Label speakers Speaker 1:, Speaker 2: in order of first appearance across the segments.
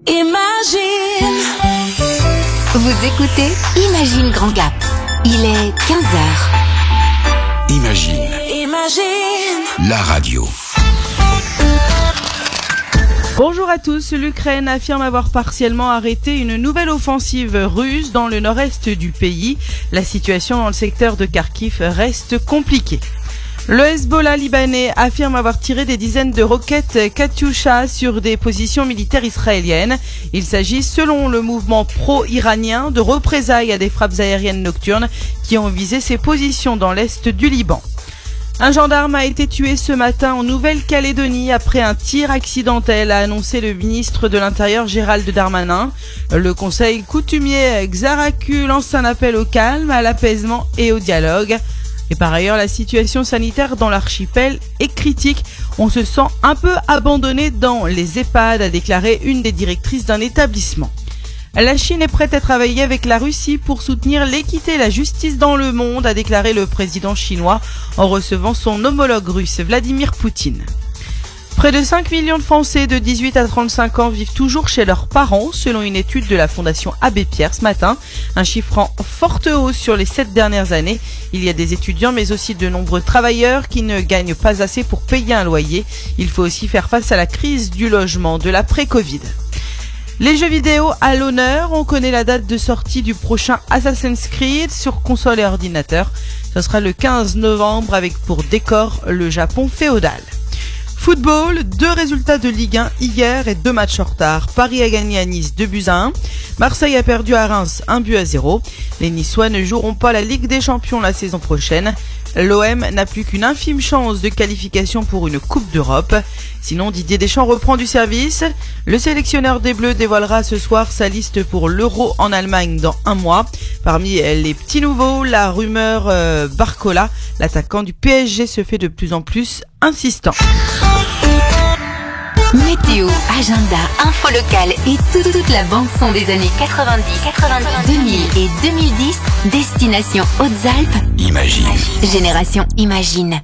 Speaker 1: Imagine.
Speaker 2: Vous écoutez Imagine Grand Gap. Il est 15h.
Speaker 3: Imagine.
Speaker 1: Imagine.
Speaker 3: La radio.
Speaker 4: Bonjour à tous, l'Ukraine affirme avoir partiellement arrêté une nouvelle offensive russe dans le nord-est du pays. La situation dans le secteur de Kharkiv reste compliquée. Le Hezbollah libanais affirme avoir tiré des dizaines de roquettes Katyusha sur des positions militaires israéliennes. Il s'agit, selon le mouvement pro-iranien, de représailles à des frappes aériennes nocturnes qui ont visé ces positions dans l'est du Liban. Un gendarme a été tué ce matin en Nouvelle-Calédonie après un tir accidentel, a annoncé le ministre de l'Intérieur Gérald Darmanin. Le conseil coutumier Xaraku lance un appel au calme, à l'apaisement et au dialogue. Et par ailleurs, la situation sanitaire dans l'archipel est critique. On se sent un peu abandonné dans les EHPAD, a déclaré une des directrices d'un établissement. La Chine est prête à travailler avec la Russie pour soutenir l'équité et la justice dans le monde, a déclaré le président chinois en recevant son homologue russe Vladimir Poutine. Près de 5 millions de Français de 18 à 35 ans vivent toujours chez leurs parents, selon une étude de la Fondation Abbé Pierre ce matin. Un chiffre en forte hausse sur les 7 dernières années. Il y a des étudiants mais aussi de nombreux travailleurs qui ne gagnent pas assez pour payer un loyer. Il faut aussi faire face à la crise du logement de l'après-Covid. Les jeux vidéo à l'honneur, on connaît la date de sortie du prochain Assassin's Creed sur console et ordinateur. Ce sera le 15 novembre avec pour décor le Japon féodal. Football, 2 résultats de Ligue 1 hier et 2 matchs en retard. Paris a gagné à Nice 2-1. Marseille a perdu à Reims 1-0. Les Niçois ne joueront pas la Ligue des Champions la saison prochaine. L'OM n'a plus qu'une infime chance de qualification pour une Coupe d'Europe. Sinon, Didier Deschamps reprend du service. Le sélectionneur des Bleus dévoilera ce soir sa liste pour l'Euro en Allemagne dans un mois. Parmi les petits nouveaux, la rumeur Barcola, l'attaquant du PSG, se fait de plus en plus insistant.
Speaker 2: Météo, agenda, info locale et toute la bande-son des années 90, 2000 et 2010. Destination Hautes-Alpes.
Speaker 3: Imagine.
Speaker 2: Génération Imagine.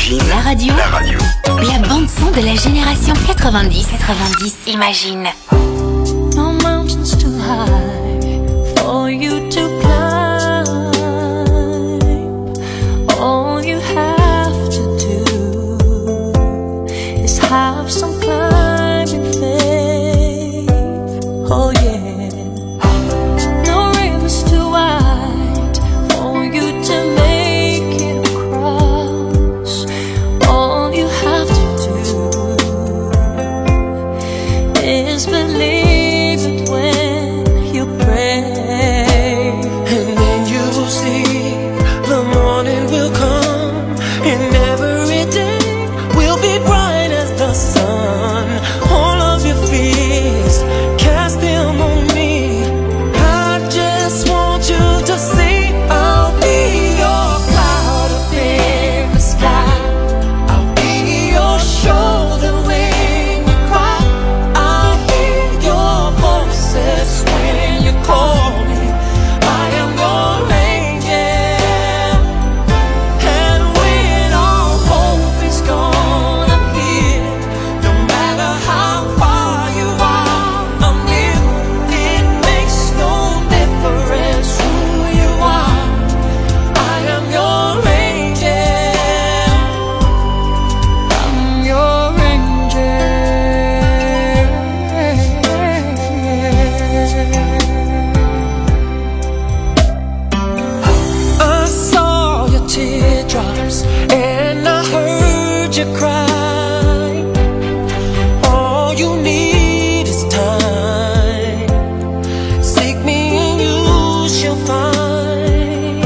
Speaker 2: Imagine. La radio. La bande son de la génération 90. Imagine.
Speaker 1: No mountains too high for you to climb. All you have to do is have some climbing faith. Oh yeah. No rivers too wide for you to make it across. All you have to do is believe it when you pray.
Speaker 3: And then you will see the morning will come, and every day will be bright as the sun. All of your fears, cast them on me. I just want you to see I'll be your cloud up in the sky. I'll be your shoulder when you cry. I hear your voices when you call me. I am your angel. And when all hope is gone, I'm here. No matter how far you are, I'm near. It makes no difference who you are. I am your angel. I'm your angel. I saw your teardrops and I heard you cry. All you need is time. Seek me and you shall find.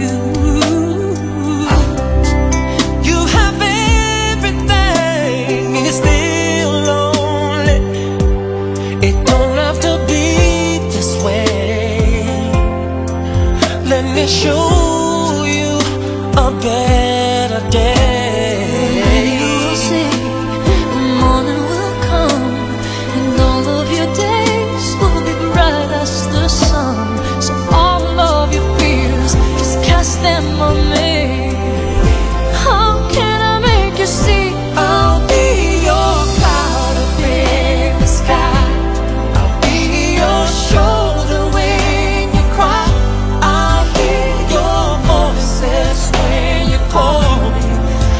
Speaker 3: You have everything and you're still lonely. It don't have to be this way. Let me show you a better day.
Speaker 1: You will see the morning will come, and all of your days will be bright as the sun. So all of your fears, just cast them on me. How can I make you see?
Speaker 3: I'll be your cloud up in the sky. I'll be your shoulder when you cry. I hear your voices when you call me.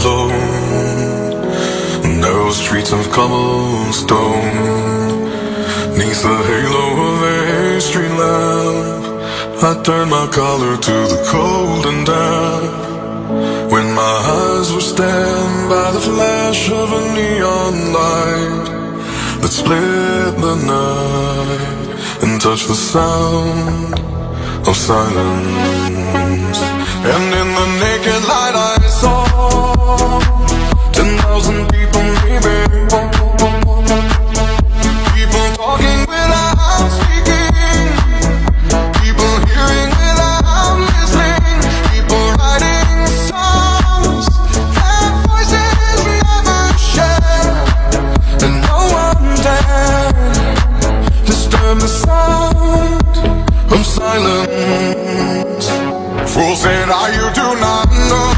Speaker 5: alone. Narrow streets of cobblestone, neath the halo of a street lamp, I turned my collar to the cold and damp. When my eyes were stabbed by the flash of a neon light that split the night and touched the sound of silence. And in the naked light I saw 10,000 people maybe, people talking without speaking, people hearing without listening, people writing songs that voices never share, and no one dared disturb the sound of silence. Fool said, you do not know,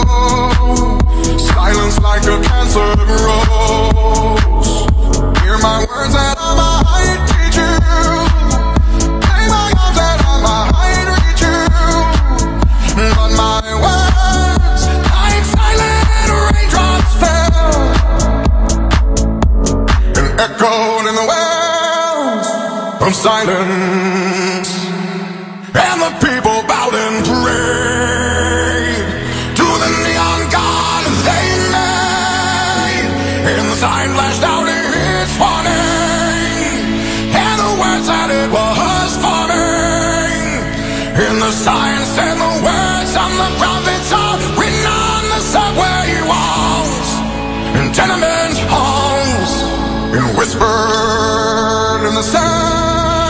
Speaker 5: silence like a cancer grows. Hear my words that I might teach you, play my arms that I might reach you, but my words like silent raindrops fell and echoed in the wells of silence. And the people bowed and prayed to the neon god they made. And the sign flashed out its warning, and the words that it was forming. And the sign said the words of the prophets are written on the subway walls, in tenement halls, and whispered in the sound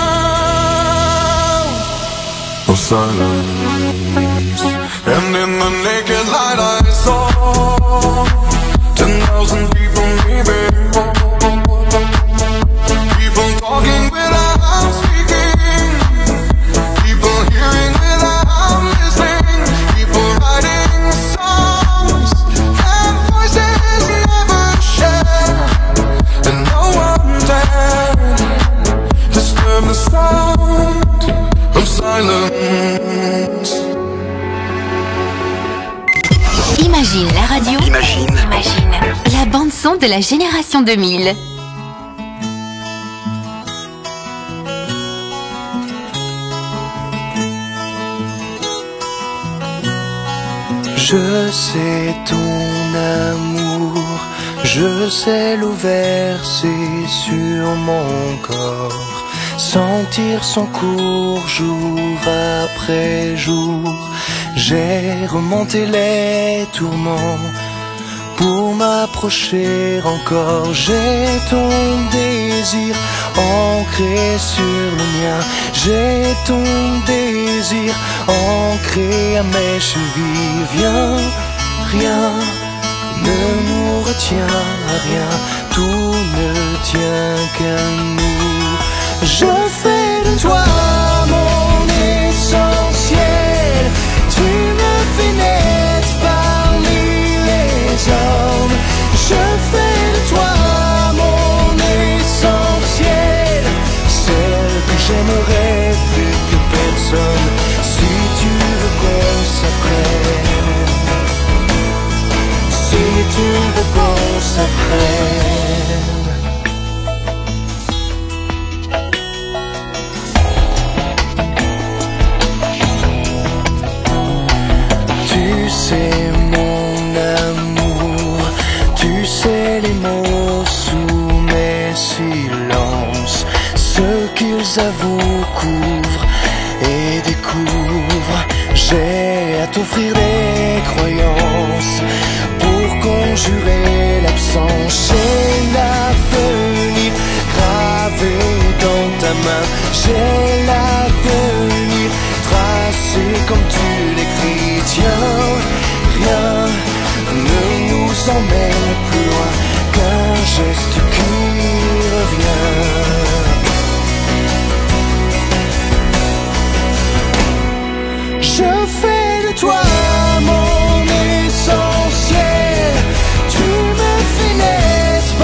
Speaker 5: of silence. And in the naked light I saw 10,000 people maybe, people talking without speaking, people hearing without listening, people writing songs that voices never share, and no one dared disturb the sound of silence.
Speaker 2: Imagine la radio. Imagine la bande son de la génération 2000.
Speaker 6: Je sais ton amour, je sais l'eau versée sur mon corps, sentir son cours jour après jour. J'ai remonté les tourments pour m'approcher encore. J'ai ton désir ancré sur le mien, j'ai ton désir ancré à mes chevilles. Viens, rien ne nous retient, rien, tout ne tient qu'à nous. Je fais de toi mon essentiel, tu me fais naître parmi les hommes. Je fais de toi mon essentiel, celle que j'aimerais plus que personne. Si tu veux qu'on s'apprenne, si tu veux qu'on s'apprenne. Tu sais mon amour, tu sais les mots sous mes silences, ce qu'ils avouent, couvrent et découvrent. J'ai à t'offrir des croyances pour conjurer l'absence. J'ai l'avenir gravé dans ta main, j'ai l'avenir tracé comme tu l'écris. Tiens, rien ne nous emmène plus loin qu'un geste qui revient. Je fais de toi mon essentiel, tu me fais naître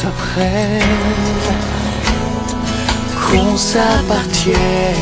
Speaker 6: s'apprenne, qu'on s'appartienne.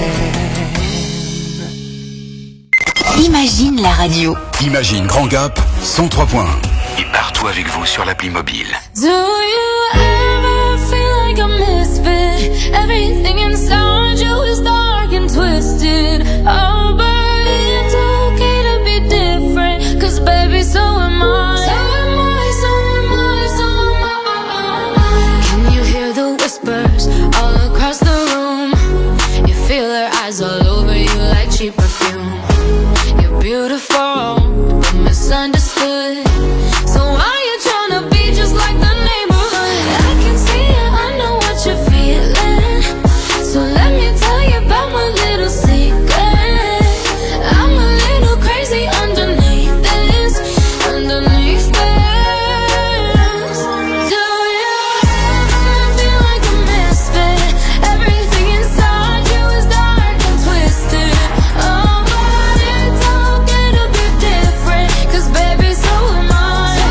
Speaker 2: Imagine la radio.
Speaker 7: Imagine Grand Gap 103 points. Et partout avec vous sur l'appli mobile.
Speaker 1: Do you ever feel like a misfit? Everything inside you is dark and twisted. Oh, but it's okay to be different. 'Cause baby, so am I. So am I, so am I, so am I. Can you hear the whispers all across the room? You feel their eyes all over you like cheap perfume. You're beautiful, but misunderstood. So why you tryna be just like the neighborhood? I can see it, I know what you're feeling. So let me tell you about my little secret. I'm a little crazy underneath this, underneath this. Do you ever feel like a misfit? Everything inside you is dark and twisted. Oh, but it's okay to be different. 'Cause baby, so am I.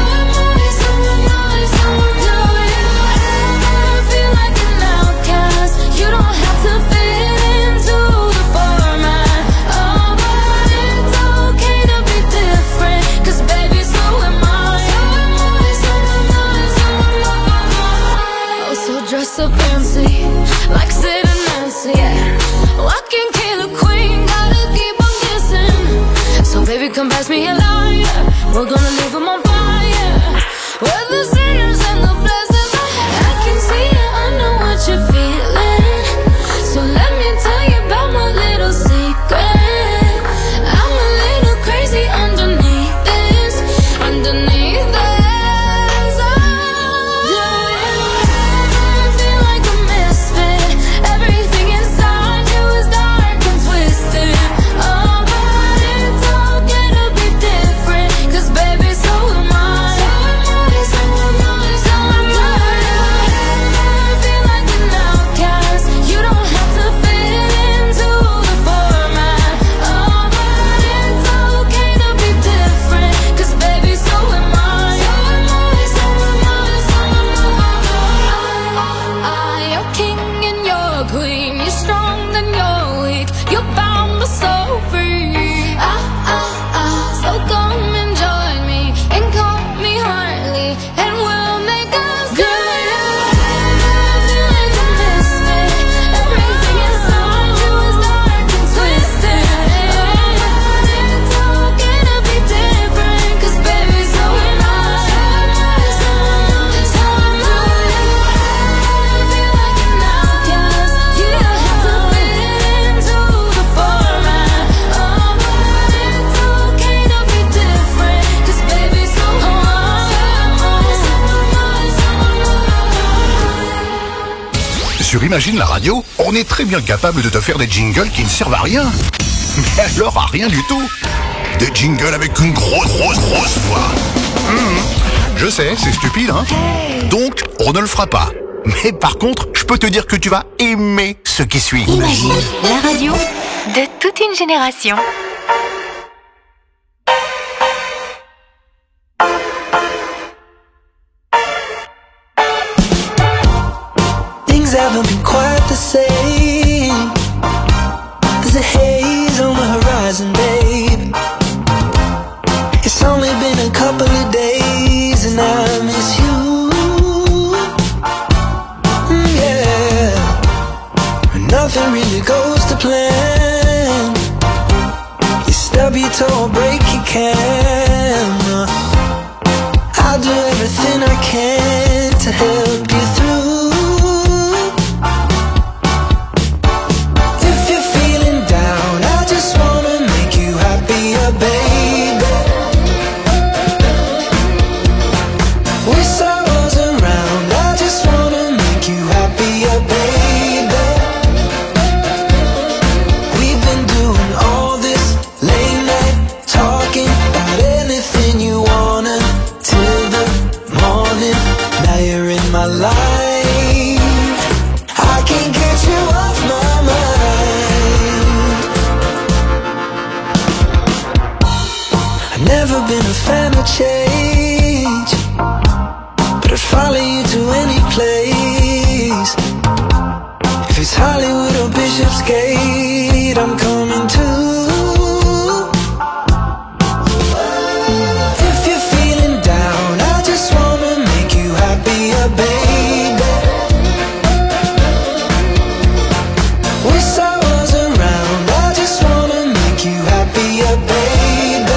Speaker 1: So fancy, like Sid and Nancy, yeah. I can kill a queen, gotta keep on kissing. So baby, come pass me a lighter. We're gonna leave them on fire. We're the sinners and the blessings. I can see it, I know what you're feeling. So let me tell you about my little secret. I'm a little crazy underneath this, underneath this.
Speaker 7: Sur Imagine la radio, on est très bien capable de te faire des jingles qui ne servent à rien. Mais alors à rien du tout. Des jingles avec une grosse voix. Je sais, c'est stupide, hein. Donc, on ne le fera pas. Mais par contre, je peux te dire que tu vas aimer ce qui suit.
Speaker 2: Imagine la radio de toute une génération.
Speaker 6: Haven't been quite the same. There's a haze on the horizon, babe. It's only been a couple of days and I miss you. Yeah. Nothing really goes to plan. You stub your toe or break your camera. I'll do everything I can to help you through. Alive. it's Hollywood or Bishopsgate, I'm coming to. If you're feeling down, I just wanna make you happier, baby. Wish I was around, I just wanna make you happier, baby.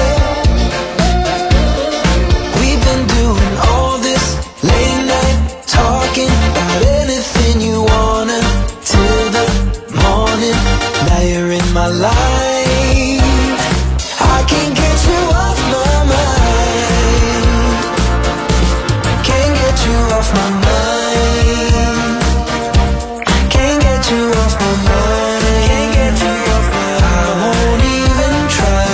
Speaker 6: We've been doing all this late night talking about anything you wanna till the morning. Now you're in my life, I can't get you off my mind. Can't get you off my mind. Can't get you off my mind. Can't get you off my mind. I won't even try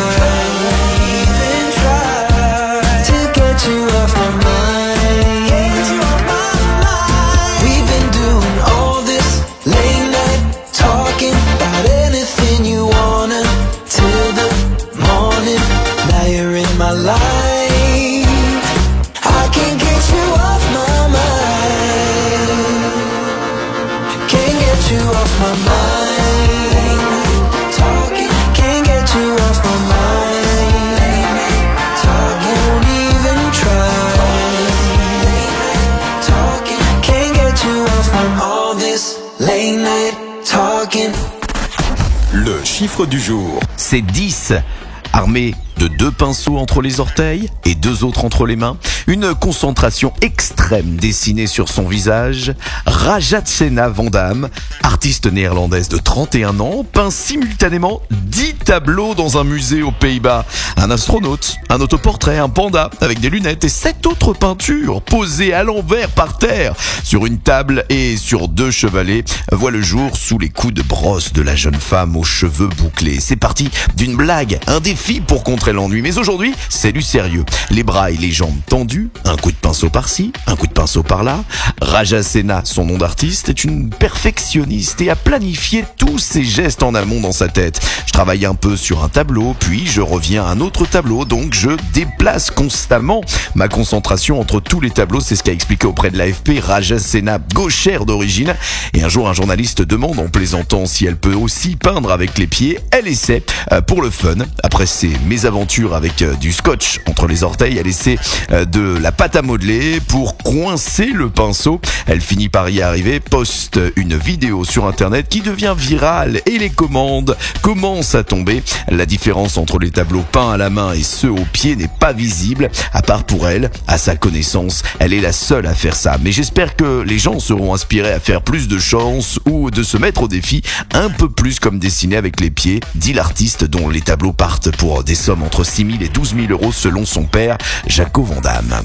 Speaker 6: to get you off my mind. Get you off my mind. We've been doing all this late night talking about anything you wanna till the morning. Now you're in my life, I can't get you off my mind. Can't get you off my mind. Talking, can't get you off my mind. Talking, won't even try. Talking, can't get you off from all this late night talking.
Speaker 8: Le chiffre du jour, c'est 10. Armé de 2 pinceaux entre les orteils et 2 autres entre les mains, une concentration extrême dessinée sur son visage, Rajatsena Van Damme, artiste néerlandaise de 31 ans, peint simultanément 10 tableaux dans un musée aux Pays-Bas. Un astronaute, un autoportrait, un panda avec des lunettes et 7 autres peintures posées à l'envers par terre sur une table et sur 2 chevalets voient le jour sous les coups de brosse de la jeune femme aux cheveux bouclés. C'est parti d'une blague, un défi pour contrer l'ennui, mais aujourd'hui c'est du sérieux. Les bras et les jambes tendus, un coup de pinceau par-ci, un coup de pinceau par-là. Rajatsena, son nom d'artiste, est une perfectionniste et a planifié tous ses gestes en amont dans sa tête. Je travaille un peu sur un tableau, puis je reviens à un autre tableau, donc je déplace constamment ma concentration entre tous les tableaux. C'est ce qu'a expliqué auprès de l'AFP Rajatsena, gauchère d'origine. Et un jour, un journaliste demande en plaisantant si elle peut aussi peindre avec les pieds. Elle essaie pour le fun. Après ses mésaventures avec du scotch entre les orteils, elle essaie de la pâte à modeler pour coincer le pinceau. Elle finit par y arriver, poste une vidéo sur internet qui devient virale et les commandes commencent à tomber. La différence entre les tableaux peints à la main et ceux au pied n'est pas visible, à part pour elle, à sa connaissance. Elle est la seule à faire ça. Mais j'espère que les gens seront inspirés à faire plus de chance ou de se mettre au défi un peu plus comme dessiner avec les pieds, dit l'artiste dont les tableaux partent pour des sommes entre 6 000 et 12 000 euros selon son père, Jaco Van Damme.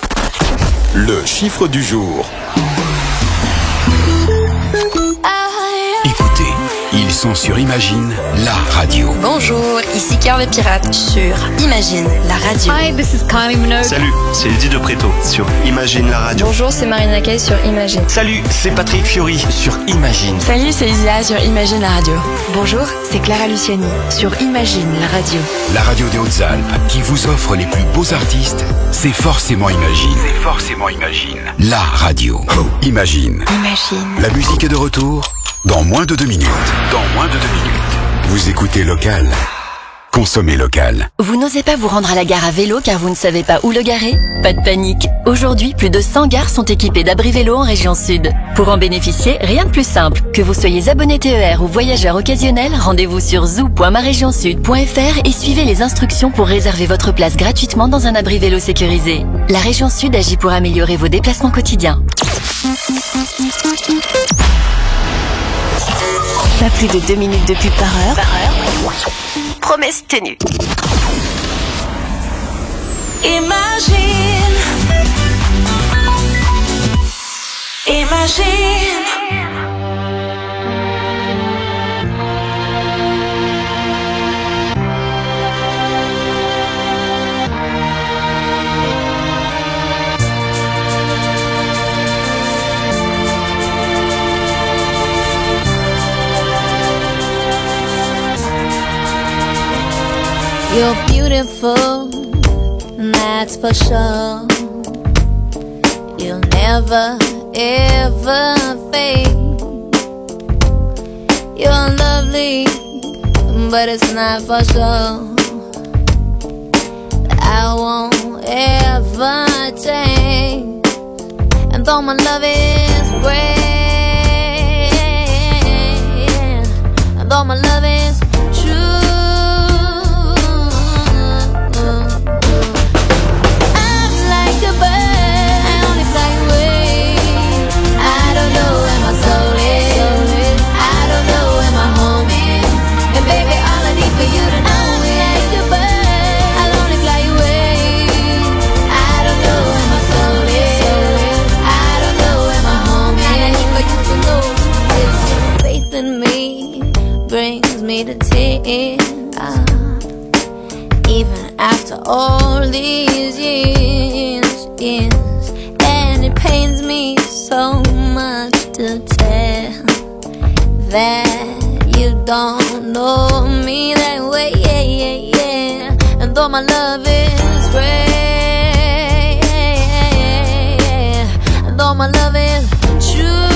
Speaker 9: Le chiffre du jour. Écoutez, ils sont sur Imagine, la radio.
Speaker 10: Bonjour, ici Carl le Pirate sur Imagine, la radio.
Speaker 11: Hi, this is Kylie Minogue.
Speaker 12: Salut, c'est Eddie de Preto sur Imagine, la radio.
Speaker 10: Bonjour, c'est Marina Kaye sur Imagine.
Speaker 12: Salut, c'est Patrick Fiori sur Imagine.
Speaker 13: Salut, c'est Isia sur Imagine, la radio.
Speaker 14: Bonjour, c'est Clara Luciani sur Imagine, la radio.
Speaker 9: La radio des Hautes-Alpes qui vous offre les plus beaux artistes, c'est forcément Imagine. C'est forcément Imagine. La radio. Imagine.
Speaker 14: Imagine.
Speaker 9: La musique est de retour dans moins de 2 minutes. Dans moins de 2 minutes. Vous écoutez local. Consommez local.
Speaker 2: Vous n'osez pas vous rendre à la gare à vélo car vous ne savez pas où le garer? Pas de panique. Aujourd'hui, plus de 100 gares sont équipées d'abris vélo en région sud. Pour en bénéficier, rien de plus simple. Que vous soyez abonné TER ou voyageur occasionnel, rendez-vous sur zoo.maregionsud.fr et suivez les instructions pour réserver votre place gratuitement dans un abri vélo sécurisé. La région sud agit pour améliorer vos déplacements quotidiens. Pas plus de 2 minutes de pub par heure. Promesse tenue.
Speaker 1: Imagine. Imagine.
Speaker 15: You're beautiful, that's for sure. You'll never, ever fade. You're lovely, but it's not for sure. I won't ever change, and though my love is great, and though my love is true, I'm like a bird, I only fly away. I don't know where my soul is, I don't know where my home is, and baby, all I need for you to know is like a bird, I'll only fly away. I don't know where my soul is, I don't know where my home is, and I need for you to know is your faith in me brings me to tears. Even after all these years, and it pains me so much to tell that you don't know me that way, and though my love is great, and though my love is true,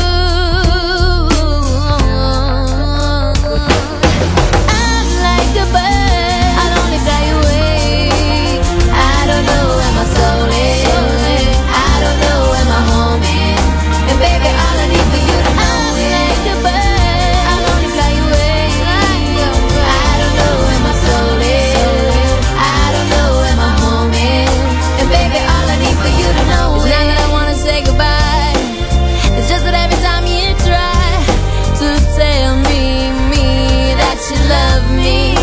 Speaker 15: I'm like a bird, I'll only fly away. I don't know where my soul is, I don't know where my home is, and baby, all I need for you to know is like a bird, I'll only fly away. I don't know where my soul is, I don't know where my home is, and baby, all I need for you to know is not that I wanna say goodbye, it's just that every time you try to tell me that you love me,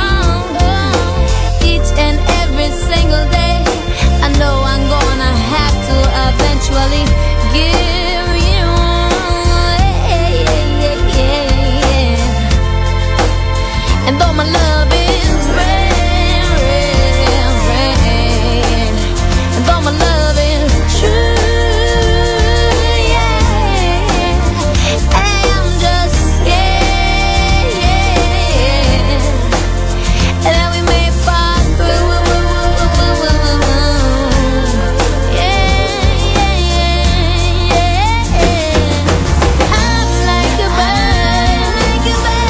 Speaker 15: each and every single day, I know I'm gonna have to eventually give you and though my love is real, and though my love is true, I'm just scared that we may fall through. I'm like a bird,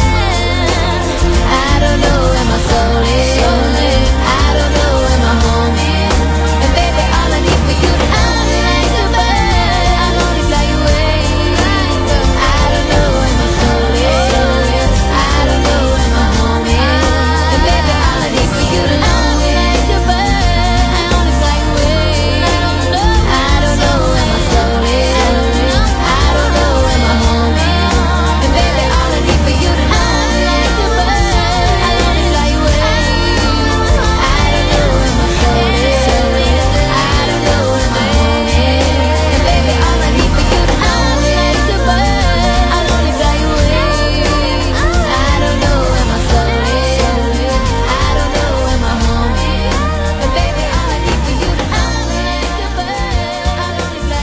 Speaker 15: I don't know where my soul is, I don't know where my home is, and baby, all I need for you to know is like a bird, I'll only fly away. I don't know where my soul is, I don't know where my home is, and baby, all I need for you to know is like a bird, I'll only fly away. I don't know where my soul is, I don't know where my home is, and baby, all I need for you to know is like a bird, I'll only fly away. I don't know where my soul is, I don't know where my home is, and baby, all I need for you to know is like a bird, I'll only fly away. I don't know where my soul is, I don't know where my home is, and baby, all I need for you to know is like a bird, I'll only fly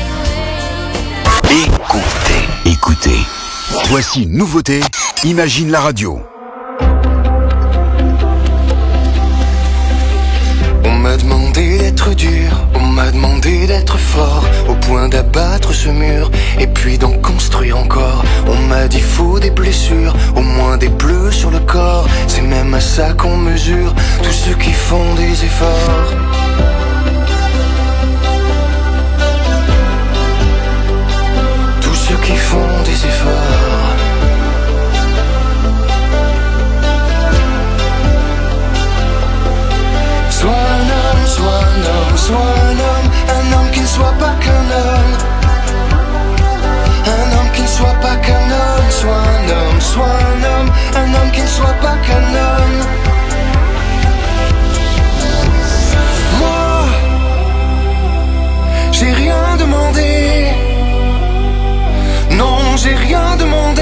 Speaker 15: away.
Speaker 9: Écoutez. Voici une nouveauté, Imagine la radio.
Speaker 6: On m'a demandé d'être dur, on m'a demandé d'être fort, au point d'abattre ce mur, et puis d'en construire encore. On m'a dit faut des blessures, au moins des bleus sur le corps, c'est même à ça qu'on mesure tous ceux qui font des efforts. Tous ceux qui font des efforts. Sois un homme, sois un homme, sois un homme qui ne soit pas qu'un homme. Un homme qui ne soit pas qu'un homme, sois un homme, sois un homme qui ne soit pas qu'un homme. Moi, j'ai rien demandé. Non, j'ai rien demandé.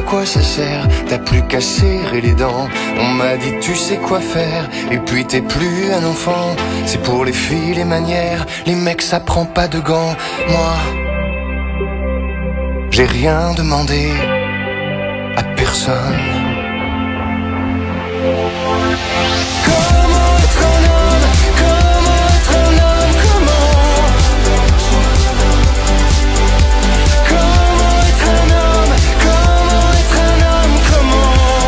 Speaker 11: quoi ça sert, t'as plus qu'à serrer les dents. On m'a dit tu sais quoi faire, et puis t'es plus un enfant. C'est pour les filles les manières, les mecs ça prend pas de gants. Moi, j'ai rien demandé à personne. Comment être un homme, comment être un homme, comment être un homme, comment être un homme, comment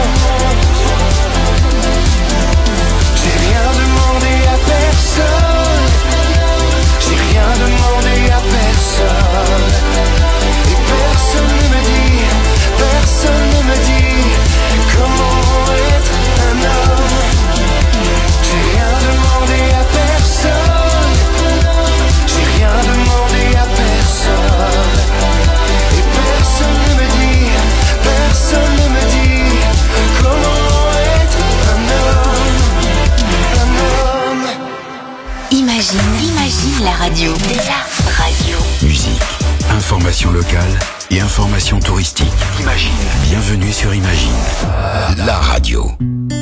Speaker 11: j'ai rien demandé à personne, j'ai rien demandé à personne. Et personne ne me dit comment être un homme. J'ai rien demandé à personne, j'ai rien demandé à personne. Et personne ne me dit comment être un homme.
Speaker 14: Imagine la radio. La radio.
Speaker 9: Musique, information locale et information touristique. Imagine. Bienvenue sur Imagine, la radio.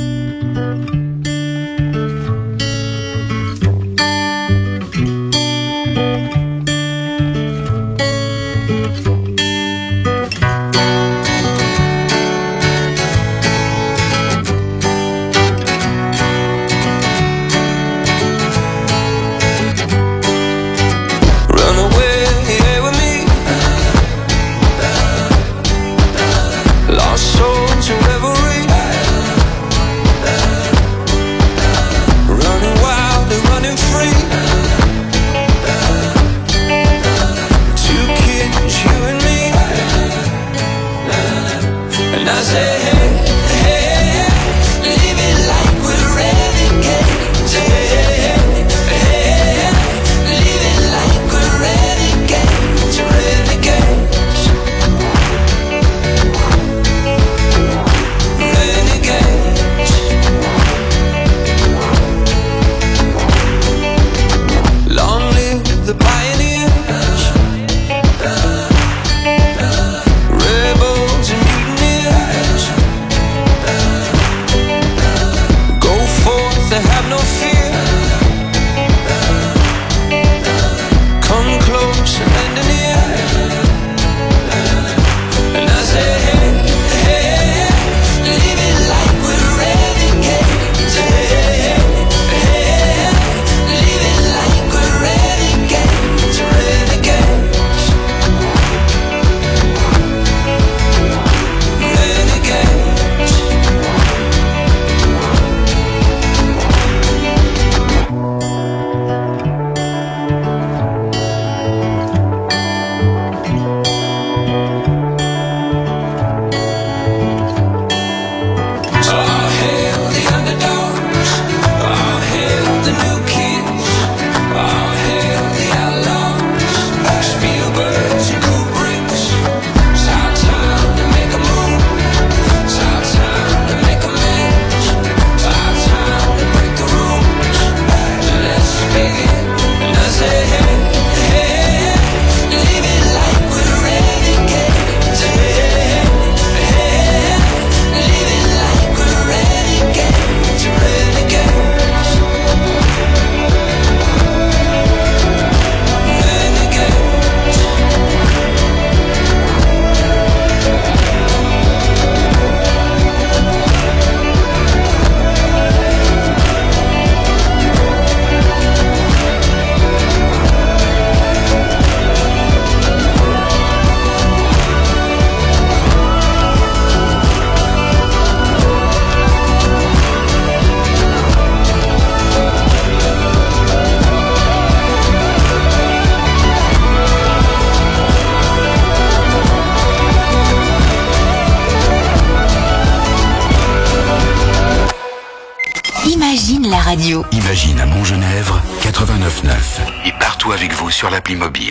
Speaker 14: radio.
Speaker 9: Imagine à Montgenèvre, 89.9. Et partout avec vous sur l'appli mobile.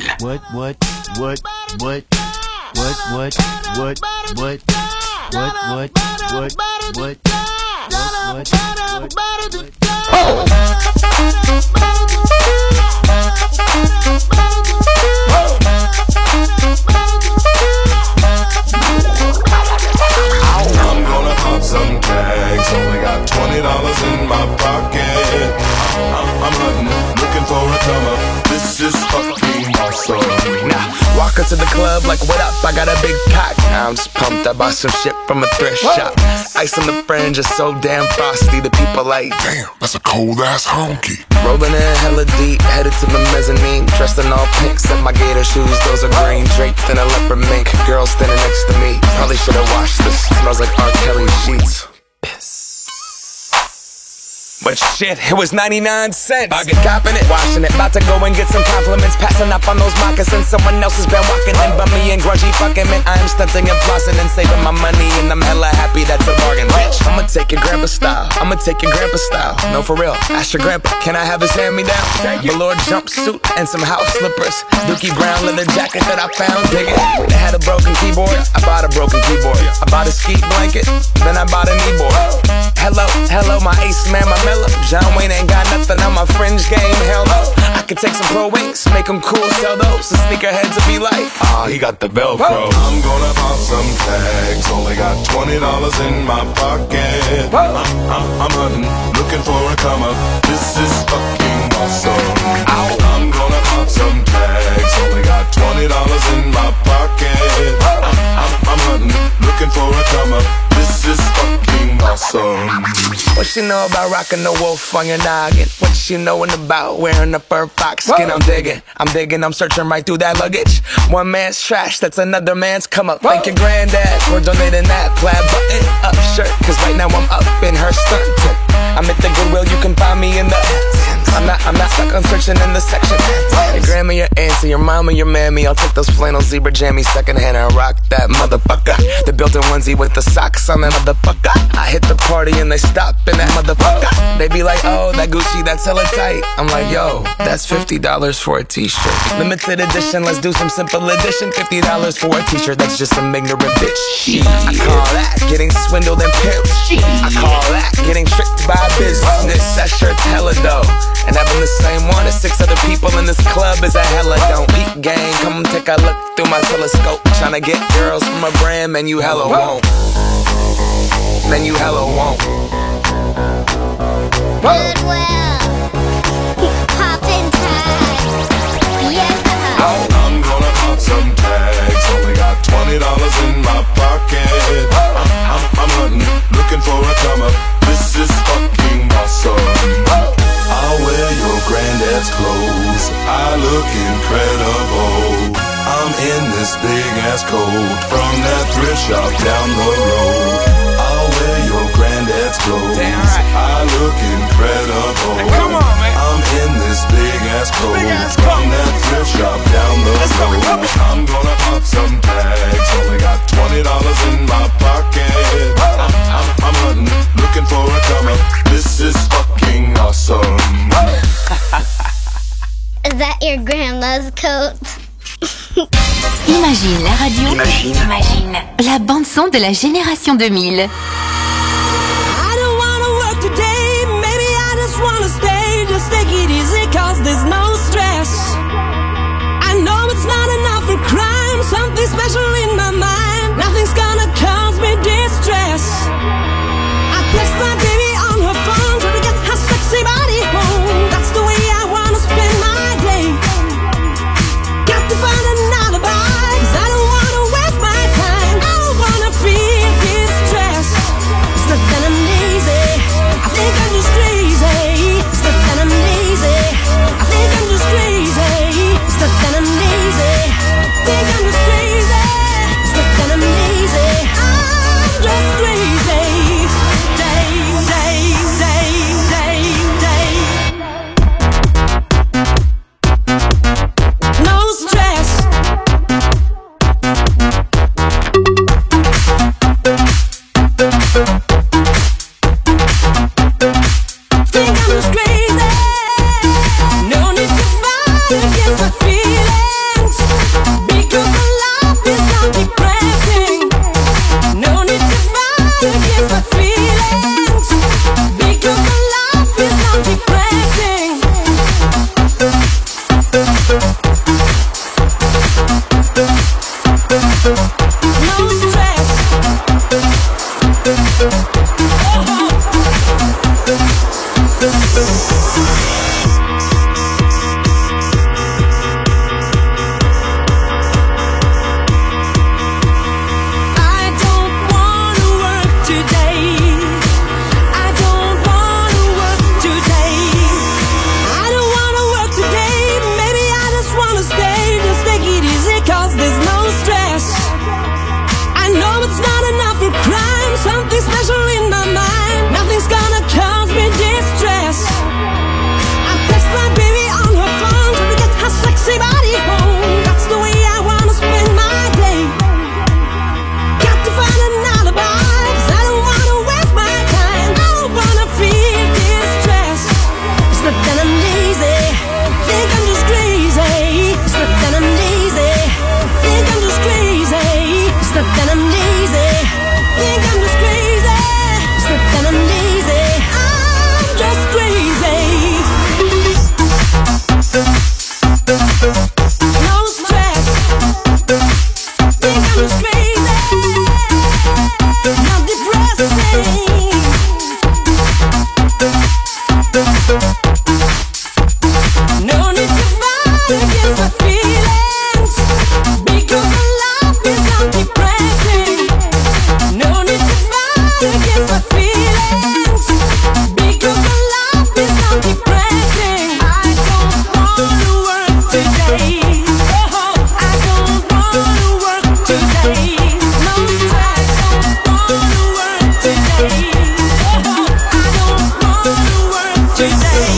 Speaker 5: $20 in my pocket. I'm hunting, looking for a come up. This is fucking awesome.
Speaker 16: Now, walk up to the club like, what up? I got a big cock. I'm just pumped. I bought some shit from a thrift shop. Ice on the fringe is so damn frosty. The people like,
Speaker 5: damn, that's a cold ass honky.
Speaker 16: Rolling in hella deep, headed to the mezzanine. Dressed in all pink, set my gator shoes. Those are green, draped in a leopard mink. Girl standing next to me. Probably should've washed this. Smells like R. Kelly sheets. But shit, it was 99 cents. I get copping it, washing it. About to go and get some compliments. Passing up on those moccasins. Someone else has been walking in bummy and grungy fucking man. I am stunting and flossing and saving my money. And I'm hella happy that's a bargain, bitch. I'ma take your grandpa style. I'ma take your grandpa style. No, for real. Ask your grandpa, can I have his hand-me-down? Velour jumpsuit and some house slippers. Dookie brown leather jacket that I found. Dig it. They had a broken keyboard. I bought a broken keyboard. I bought a ski blanket. Then I bought a kneeboard. Hello, my ace man, my mellow. John Wayne ain't got nothing on my fringe game, hell no. I could take some pro wings, make them cool, sell those. The sneakerheads will be like, he got the Velcro.
Speaker 5: I'm gonna pop some tags, only got $20 in my pocket. I'm hunting, looking for a come up. This is fucking awesome. I'm gonna pop some tags, only got $20 in my pocket. I'm hunting, looking for a come up. This is fucking awesome.
Speaker 16: What she know about rocking the wolf on your noggin? What she knowin' about wearing a fur fox skin? I'm digging, I'm searching right through that luggage. One man's trash, that's another man's come up. Thank your granddad for donating that plaid button up shirt. Cause right now I'm up in her skirt. I'm at the Goodwill, you can find me in the I'm not stuck on searching in the section. Your grandma, your auntie, your mama, your mammy. I'll take those flannel zebra jammies secondhand and rock that motherfucker. The built-in onesie with the socks on that motherfucker. I hit the party and they stop in that motherfucker. They be like, oh, that Gucci, that's hella tight. I'm like, yo, that's $50 for a t-shirt. Limited edition, let's do some simple edition. $50 for a t-shirt, that's just some ignorant bitch. I call that getting swindled and pimped. I call that getting tricked by business. That shirt's hella dope. And having the same one as 6 other people in this club is a hella don't. Peep gang, come take a look through my telescope. Tryna get girls from a brand, man, you hella won't. Man, you hella won't.
Speaker 15: Goodwill, poppin' tags, yeah.
Speaker 5: I'm gonna pop some tags, only got $20 in my pocket. I'm hunting, looking for a come up. This is fucking awesome. I'll wear your granddad's clothes, I look incredible. I'm in this big ass coat from that thrift shop down the road. I'll wear your granddad's clothes, I look incredible. Come on, man. I'm in this big ass coat from that thrift shop down the road. I'm gonna pop some tags, only got $20 in my pocket. I'm hunting, looking for a come up. This is fucking awesome.
Speaker 15: Is that your grandma's coat?
Speaker 14: Imagine la radio. Imagine. La bande son de la génération 2000.
Speaker 17: I don't wanna work today, maybe I just wanna stay. Just take it easy cause there's no stress. I know it's not enough for crime, something special in my mind. Nothing's gonna cause me distress. I text my baby on her phone, trying to get her sexy body home. That's the way I wanna spend my day. Got to find an alibi, cause I don't wanna waste my time. I don't wanna feel distress. It's not that I'm lazy, I think I'm just crazy. It's not that I'm lazy, I think I'm just crazy. It's not that I'm lazy, I think I'm just crazy. It's not that against my feelings because my love is not depressing. I don't wanna work today. Oh, I don't wanna work today. No stress, don't wanna work today. Oh, I don't wanna work today.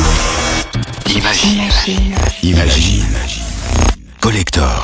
Speaker 9: Imagine. Collector.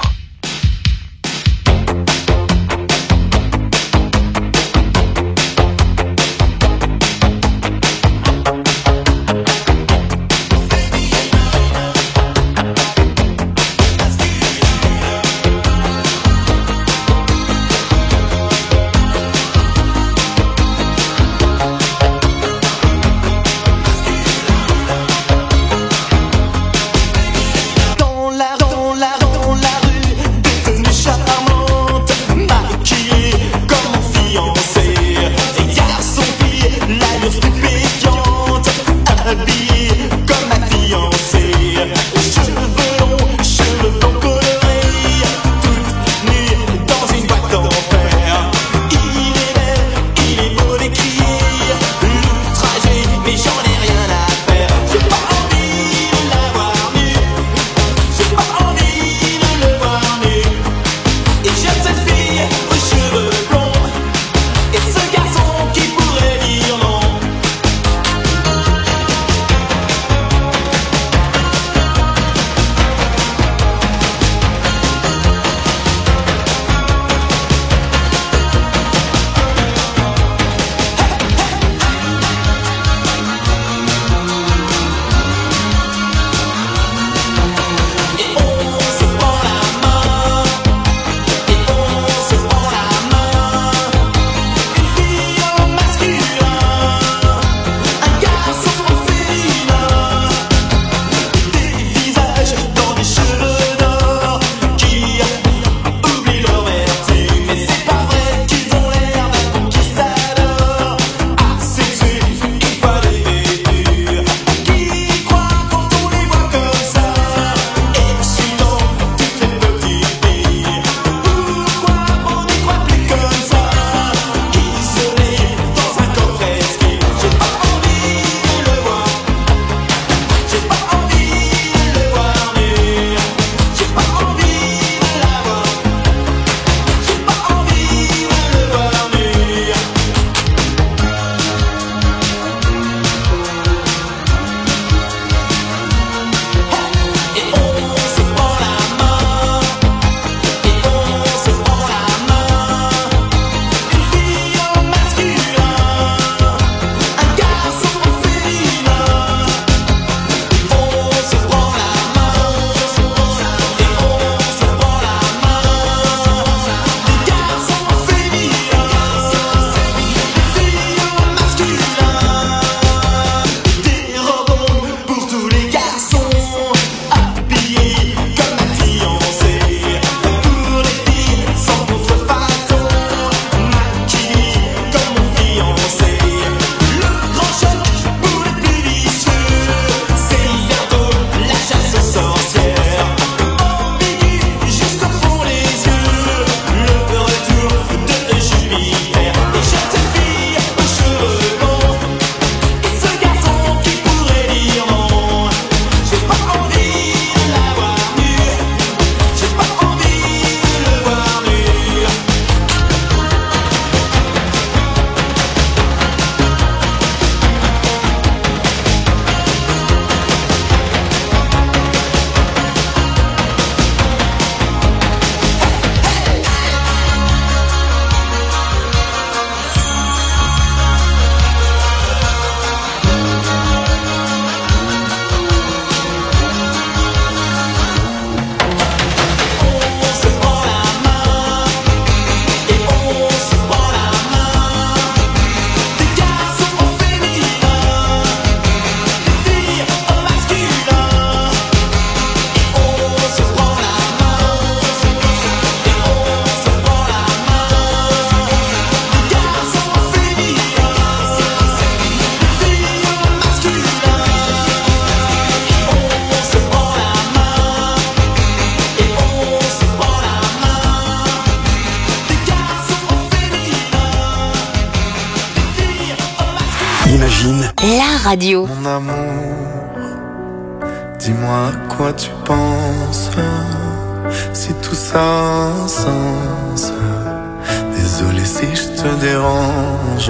Speaker 9: Imagine
Speaker 14: la radio.
Speaker 18: Mon amour, dis-moi à quoi tu penses, si tout ça a un sens. Désolé si je te dérange.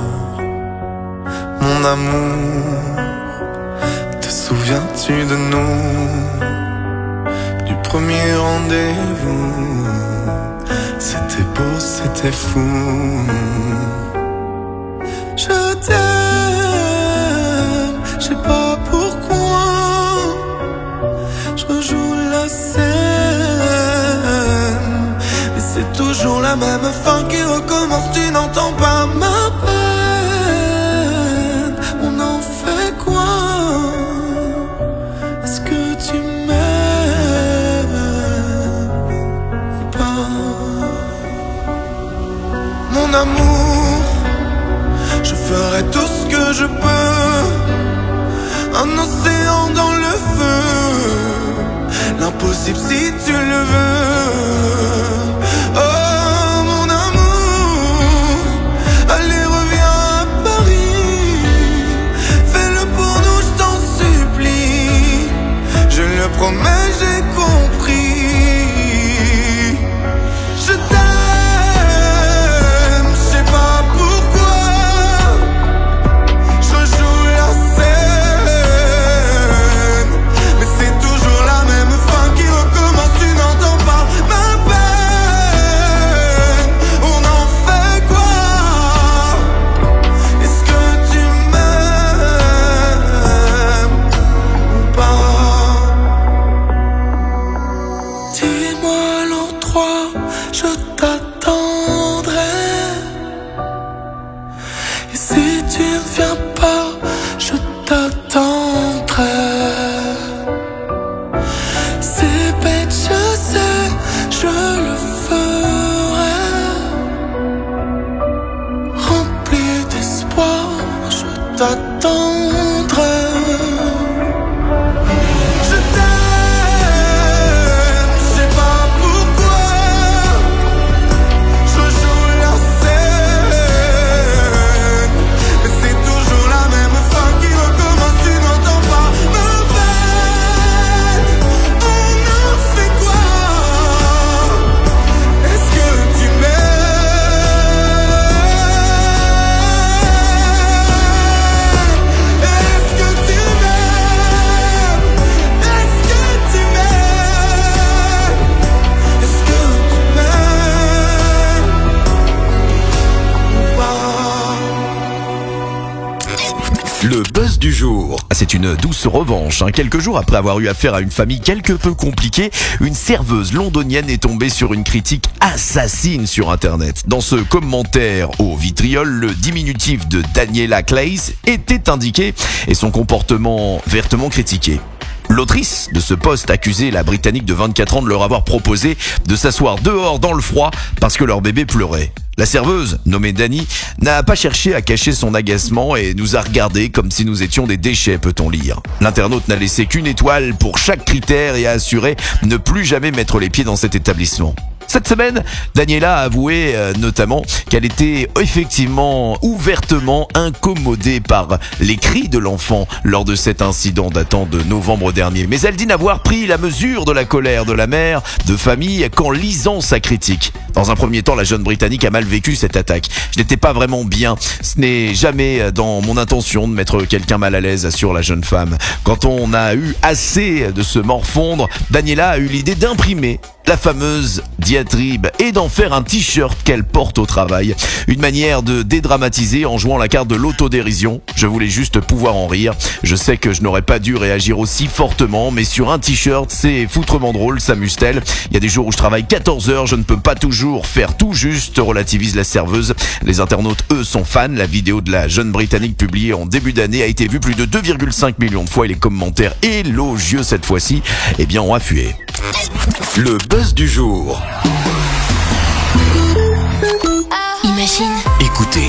Speaker 18: Mon amour, te souviens-tu de nous, du premier rendez-vous? C'était beau, c'était fou. Je t'aime, je sais pas pourquoi. Je rejoue la scène, mais c'est toujours la même fin qui recommence. Tu n'entends pas ma peine. On en fait quoi? Est-ce que tu m'aimes ou pas? Mon amour, je ferai tout ce que je peux. Un océan dans le feu, l'impossible si tu le veux. Oh mon amour, allez reviens à Paris. Fais-le pour nous, je t'en supplie. Je le promets, j'ai compris. Je t'aime, je sais pas pourquoi. Je rejoue la scène, mais c'est toujours la même fin qui recommence. Tu n'entends pas ma peine. On en fait quoi? Est-ce que tu m'aimes ou pas? Dis-moi l'endroit, je t'attendrai. Et si tu ne viens pas, je t'attendrai. C'est bête, je sais, je le ferai. Rempli d'espoir, je t'attendrai. Je t'aime, je sais pas pourquoi. Je joue la scène, mais c'est toujours la même fin qui recommence. Tu n'entends pas ma peine. On en fait quoi? Est-ce que tu m'aimes? Est-ce que tu m'aimes? Est-ce que tu m'aimes? Est-ce que tu m'aimes ou pas?
Speaker 8: Le buzz du jour. C'est une douce revanche. Quelques jours après avoir eu affaire à une famille quelque peu compliquée, une serveuse londonienne est tombée sur une critique assassine sur Internet. Dans ce commentaire au vitriol, le diminutif de Daniela Claes était indiqué et son comportement vertement critiqué. L'autrice de ce post accusait la Britannique de 24 ans de leur avoir proposé de s'asseoir dehors dans le froid parce que leur bébé pleurait. La serveuse, nommée Dani, n'a pas cherché à cacher son agacement et nous a regardés comme si nous étions des déchets, peut-on lire. L'internaute n'a laissé qu'une étoile pour chaque critère et a assuré ne plus jamais mettre les pieds dans cet établissement. Cette semaine, Daniela a avoué notamment qu'elle était effectivement ouvertement incommodée par les cris de l'enfant lors de cet incident datant de novembre dernier. Mais elle dit n'avoir pris la mesure de la colère de la mère de famille qu'en lisant sa critique. Dans un premier temps, la jeune Britannique a mal vécu cette attaque. Je n'étais pas vraiment bien. Ce n'est jamais dans mon intention de mettre quelqu'un mal à l'aise, assure la jeune femme. Quand on a eu assez de se morfondre, Daniela a eu l'idée d'imprimer la fameuse diatribe et d'en faire un t-shirt qu'elle porte au travail. Une manière de dédramatiser en jouant la carte de l'autodérision. Je voulais juste pouvoir en rire. Je sais que je n'aurais pas dû réagir aussi fortement, mais sur un t-shirt, c'est foutrement drôle, s'amuse-t-elle. Il y a des jours où je travaille 14 heures, je ne peux pas toujours faire tout juste, relativise la serveuse. Les internautes, eux, sont fans. La vidéo de la jeune Britannique publiée en début d'année a été vue plus de 2,5 millions de fois et les commentaires élogieux cette fois-ci, eh bien, ont afflué.
Speaker 9: Le buzz du jour.
Speaker 14: Imagine.
Speaker 9: Écoutez,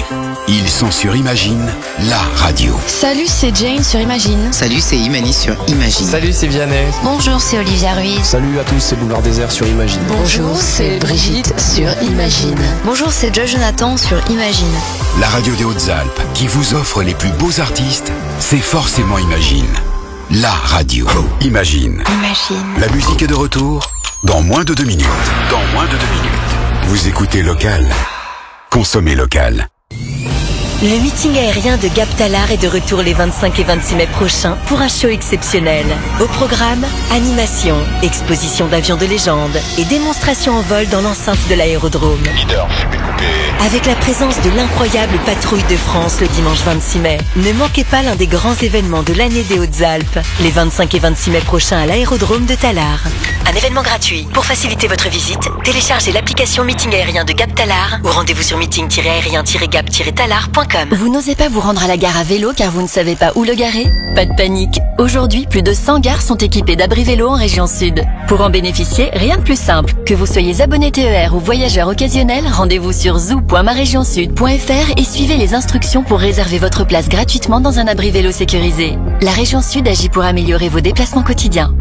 Speaker 9: Ils sont sur Imagine, la radio.
Speaker 13: Salut, c'est Jane sur Imagine.
Speaker 19: Salut, c'est Imani sur Imagine.
Speaker 20: Salut, c'est Vianney.
Speaker 14: Bonjour, c'est Olivia Ruiz.
Speaker 20: Salut à tous, c'est Boulevard Désert sur Imagine.
Speaker 13: Bonjour, c'est Brigitte sur Imagine.
Speaker 10: Bonjour, c'est Joe Jonathan sur Imagine.
Speaker 9: La radio des Hautes-Alpes qui vous offre les plus beaux artistes, c'est forcément Imagine. La radio. Imagine.
Speaker 10: Imagine.
Speaker 9: La musique est de retour dans moins de 2 minutes. Vous écoutez local. Consommez local.
Speaker 2: Le meeting aérien de Gap Talar est de retour les 25 et 26 mai prochains pour un show exceptionnel. Au programme, animation, exposition d'avions de légende et démonstration en vol dans l'enceinte de l'aérodrome.
Speaker 7: Leader, fumée coupée.
Speaker 2: Avec la présence de l'incroyable patrouille de France le dimanche 26 mai. Ne manquez pas l'un des grands événements de l'année des Hautes-Alpes, les 25 et 26 mai prochains à l'aérodrome de Talar. Un événement gratuit. Pour faciliter votre visite, téléchargez l'application Meeting aérien de Gap Talar ou rendez-vous sur meeting-aérien-gap-talar.com. Vous n'osez pas vous rendre à la gare à vélo car vous ne savez pas où le garer? Pas de panique. Aujourd'hui, plus de 100 gares sont équipées d'abris vélo en région sud. Pour en bénéficier, rien de plus simple. Que vous soyez abonné TER ou voyageur occasionnel, rendez-vous sur zoo.maregionsud.fr et suivez les instructions pour réserver votre place gratuitement dans un abri vélo sécurisé. La région sud agit pour améliorer vos déplacements quotidiens.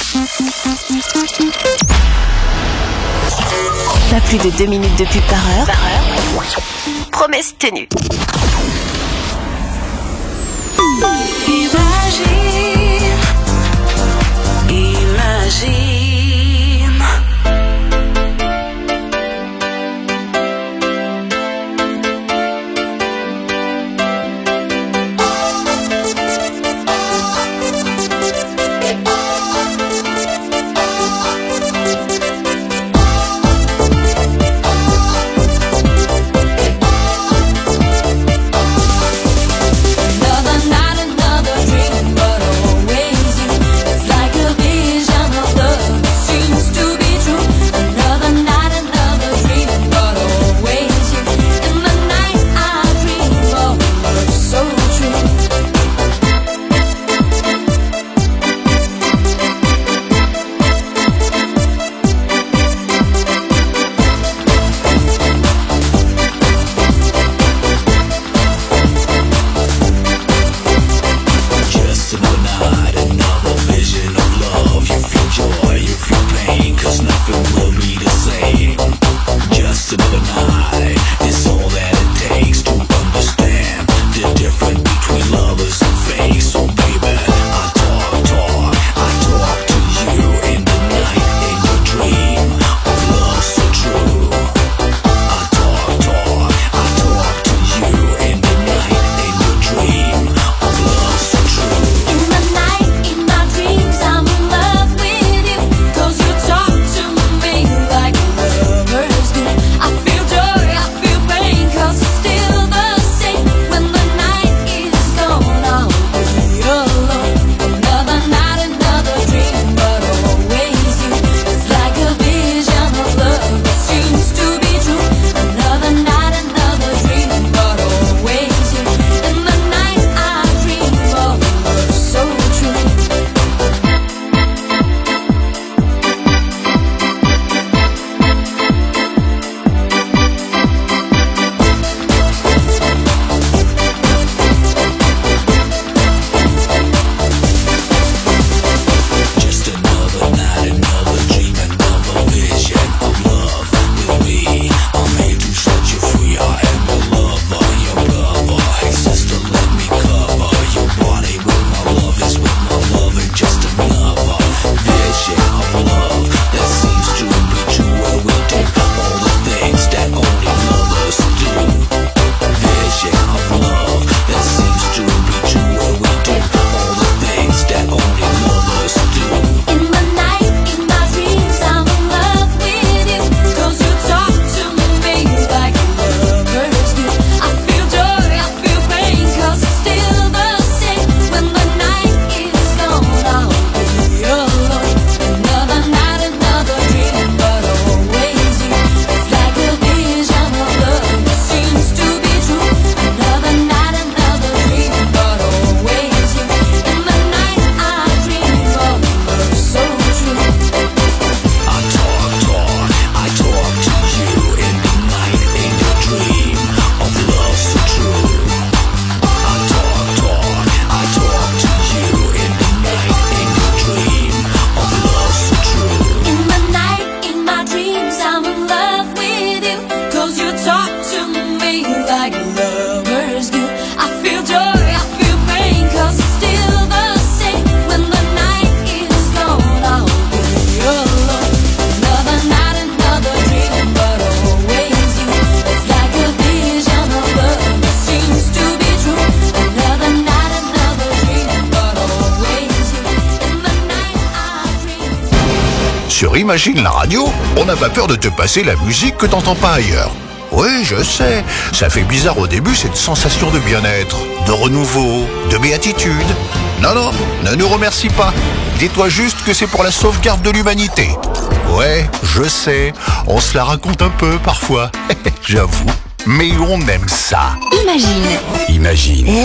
Speaker 2: Pas plus de 2 minutes de pub par heure. Promesse tenue.
Speaker 1: Imagine, imagine.
Speaker 7: Sur Imagine la radio, on n'a pas peur de te passer la musique que t'entends pas ailleurs. Oui, je sais, ça fait bizarre au début cette sensation de bien-être, de renouveau, de béatitude. Non, ne nous remercie pas. Dis-toi juste que c'est pour la sauvegarde de l'humanité. Ouais, je sais, on se la raconte un peu parfois, j'avoue. Mais on aime ça.
Speaker 14: Imagine.
Speaker 9: Imagine.